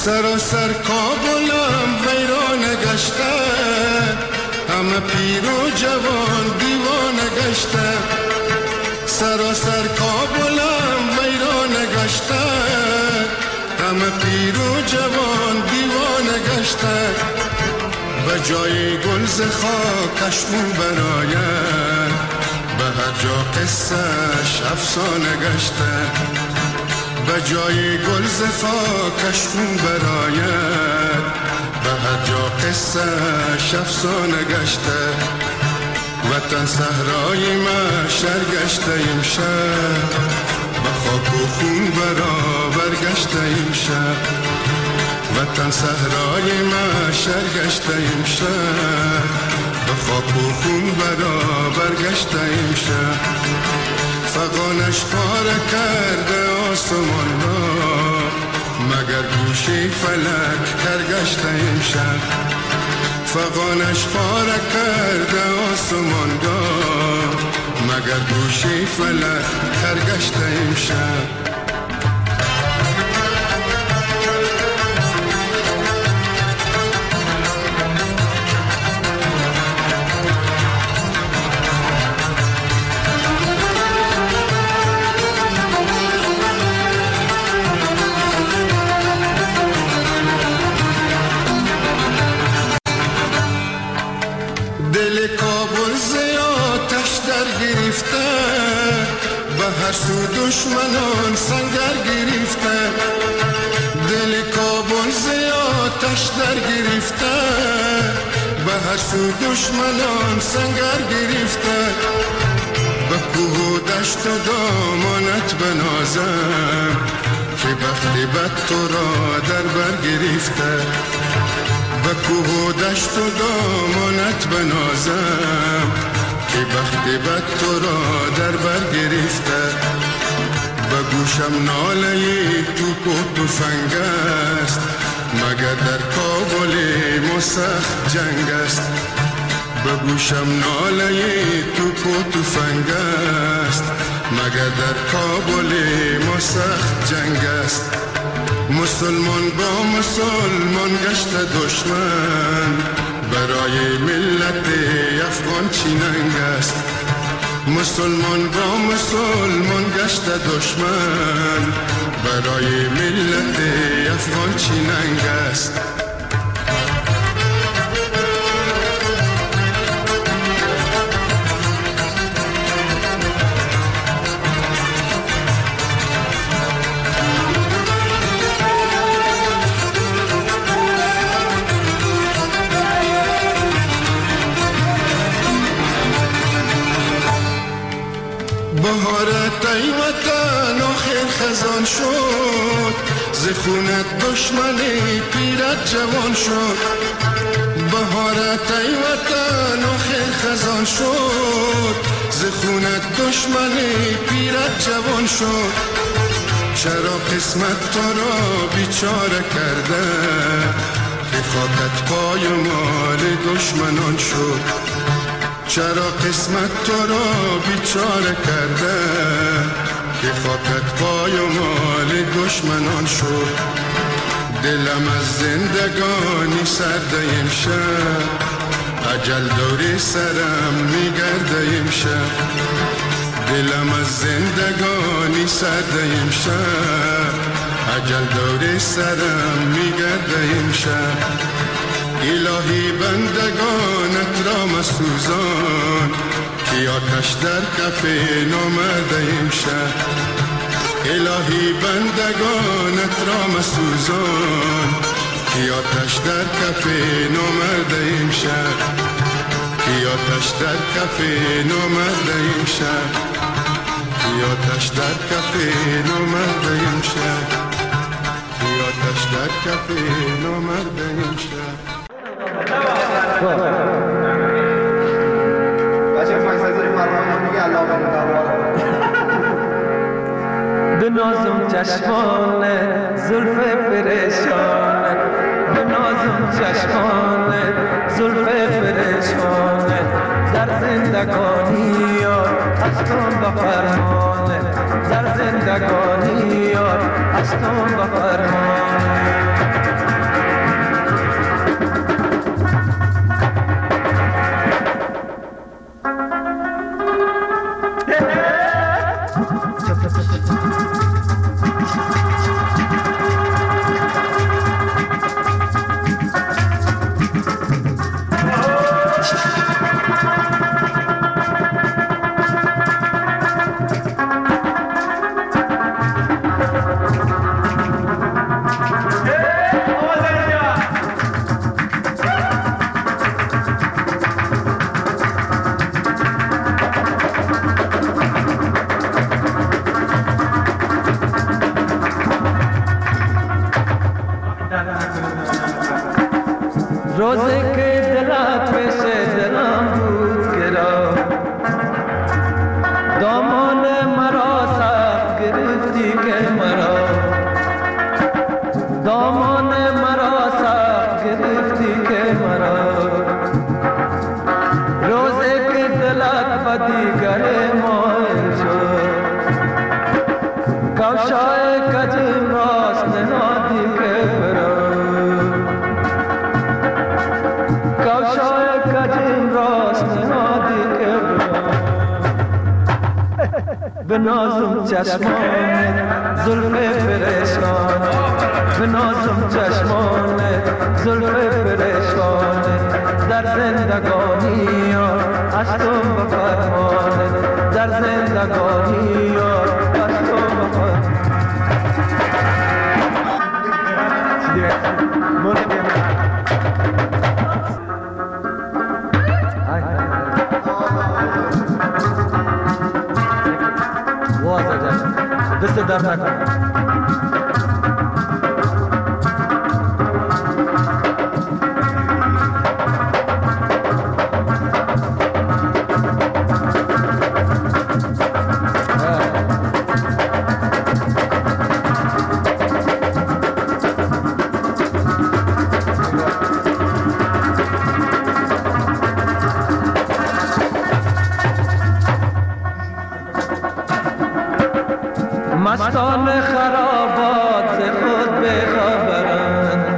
سراسر کابلم ویران گشته، همه پیر و جوان دیوانه گشته. سراسر کابلم ویران گشته، همه پیر و جوان دیوانه گشته. به جای گل ز خاکش خون براید، به هر جا قصه‌اش افسانه گشته. به جای گل ز خاکش خون براید، به هر جا قصه‌اش افسانه گشته. وطن صحرای محشر گشته امشب، به خاک و خون برابر گشته امشب. وطن صحرای محشر گشته امشب، به خاک و خون برابر گشته امشب. فغانش پاره کرده آسمان را، مگر گوشه فلک کرگشته امشب. فغانش پاره کرده آسمان را، مگر گوشه فلک کرگشته امشب. دل کابل زیادش در گرفته، به هر سو دشمنان سنگر گرفته. دل کابل زیادش در گرفته، به هر سو دشمنان سنگر گرفته. به کوه و دشت و دامانت بنازم، که بخت بد تو را در بر گرفته. به کوه و دشت و دامانت بنازم، که بخت بد تو را در بر گرفته. به گوشم ناله توپ و تفنگ است، مگر در کابل ما سخت جنگ است. به گوشم ناله توپ و تفنگ است، مگر در کابل ما سخت جنگ است. مسلمان با مسلمان گشت دشمن، برای ملت افغان چی ننگ است. مسلمان با مسلمان گشت دشمن، برای ملت افغان چی ننگ است. بهارت ای وطن آخر خزان شد، ز خونت دشمن پیرت جوان شد. بهارت ای وطن آخر خزان شد، ز خونت دشمن پیرت جوان شد. چرا قسمت تو را بیچاره کرده، که خاکت پای مال دشمنان شد. چرا قسمت تو را بیچاره کرده، که خاکت پای و مال دشمنان شد. دلم از زندگانی سرده امشب، اجل دور سرم میگرده امشب. دلم از زندگانی سرده امشب، اجل دور سرم میگرده امشب. الهی بندگانت را مسوزان، که آتش در کف نامرده امشب. الهی بندگانت را مسوزان، که آتش در کف نامرده امشب. که آتش در کف نامرده امشب. که آتش در کف نامرده امشب. که آتش در کف نامرده امشب. بنازم چشمان زلف پریشان، بنازم چشمان زلف پریشان. در زندگانی یار هستم به فرمان، در زندگانی یار هستم به فرمان. روزی که دلت پیش دلم بود گرا دامان مرا سخت گرفتی که مرا دامان مرا سخت گرفتی که مرا روزی که دلت به دیگر مایل شد کفشای کجم راست نهادی که برا کفشای کجم راست نهادی که برا به نازم چشمانت زلف پریشان به نازم چشمانت زلف پریشان در زندگانی از تو بفرمانت در زندگانی از تو بفرمانت دست در نکن مستان خرابات ز خود بخبرند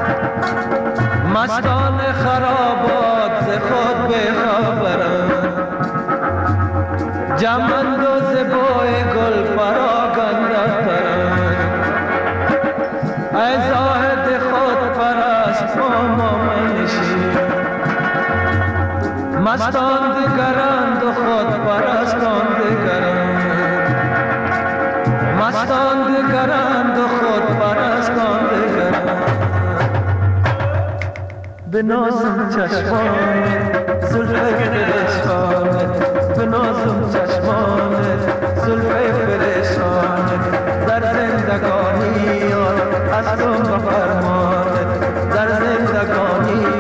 مستان خرابات ز خود بخبرند جمند و زبای گل پراگنده ترند ای زاهد خود پرست با ما منشین مستان دیگرند و خود پرستان دیگرند مستان دیگرند و خود پرستان دیگرند به نازم چشمانت زلف پریشانت به نازم چشمانت زلف پریشانت در زندگانی از تو بفرمانت در زندگانی